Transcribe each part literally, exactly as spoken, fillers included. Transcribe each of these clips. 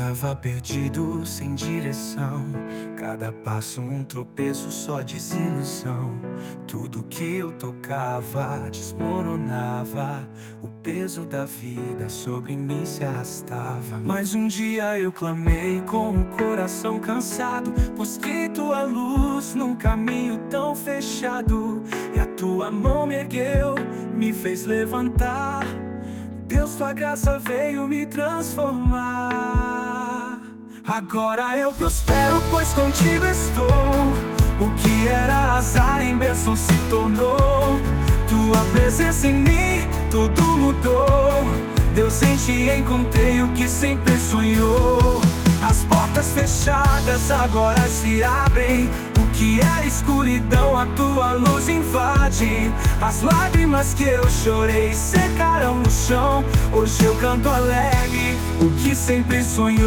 andava perdido, sem direção. Cada passo um tropeço, só desilusão. Tudo que eu tocava desmoronava. O peso da vida sobre mim se arrastava. Mas um dia eu clamei com o coração cansado. Busquei tua luz num caminho tão fechado. E a tua mão me ergueu, me fez levantar. Deus, tua graça veio me transformar. Agora eu prospero, pois contigo estou. O que era azar em bênção se tornou. Tua presença em mim, tudo mudou. Deus, em ti encontrei o que sempre sonhou. As portas fechadas agora se abrem. O que era escuridão, a tua luz invade. As lágrimas que eu chorei secaram no chão. Hoje eu canto alegre o que sempre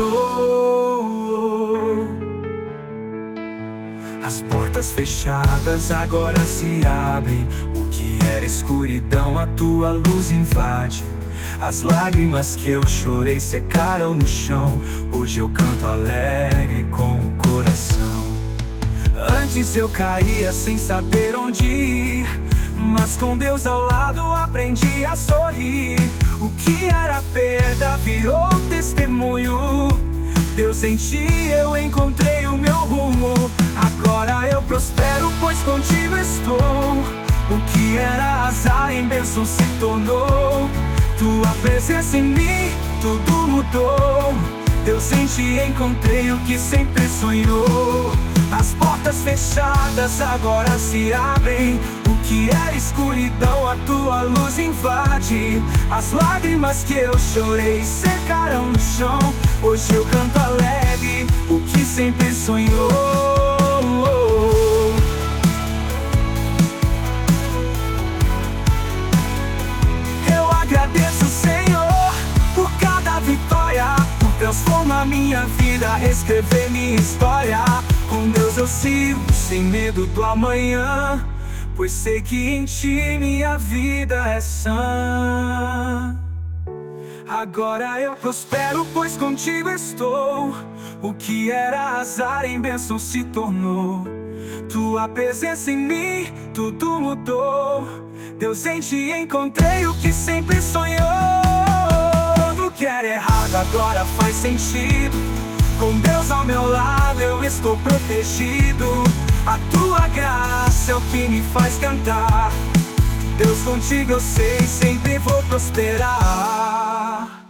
sonhou. As portas fechadas agora se abrem. O que era escuridão, a tua luz invade. As lágrimas que eu chorei secaram no chão. Hoje eu canto alegre com o coração. Antes eu caía sem saber onde ir, mas com Deus ao lado aprendi a sorrir. O que era perda virou testemunho. Deus, em ti eu encontrei o meu rumo. Agora eu prospero, pois contigo estou. O que era azar em bênção se tornou. Tua presença em mim, tudo mudou. Deus, em ti encontrei o que sempre sonhou. As portas fechadas agora se abrem. O que era escuridão, a tua luz invade. As lágrimas que eu chorei secaram no chão. Hoje eu canto alegre o que sempre sonhou. Agradeço, Senhor, por cada vitória, por transformar minha vida, reescrever minha história. Com Deus eu sigo, sem medo do amanhã, pois sei que em ti minha vida é sã. Agora eu prospero, pois contigo estou. O que era azar em bênção se tornou. Tua presença em mim, tudo mudou. Deus, em ti encontrei o que sempre sonhou. Tudo que era errado agora faz sentido. Com Deus ao meu lado eu estou protegido. A tua graça é o que me faz cantar. Deus, contigo eu sei, sempre vou prosperar.